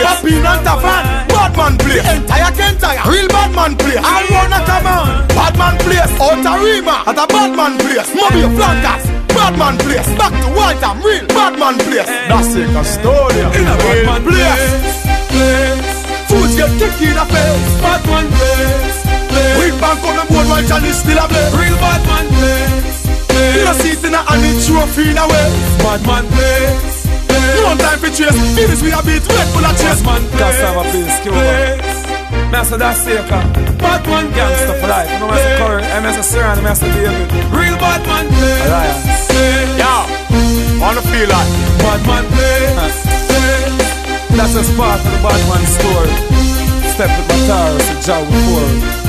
place. Papine and Tavan, bad man place. The entire Kentire, real bad man place. All round a command, bad man place. Outer Rima, at a bad man place. Mobile Flankers, bad man place. Back to Whiteham, real bad man place. That's it, Castoria. In a bad man place. Foods get kicked in the face. Bad man place. Real bank on the board while Johnny still a play. Real bad man place. You don't see it in a hand, it's trophy in a way. Bad man place. No time for chase. Finish with a beat, wait for the chase. Man place. Cassava place, Master that's safe, bad man gangster for life. No Master Curry, Master Serran, Master David. Real bad man place. Alliance. Yeah, wanna feel like bad man place. That's just part of the bad man story. Step with my towers, a job before.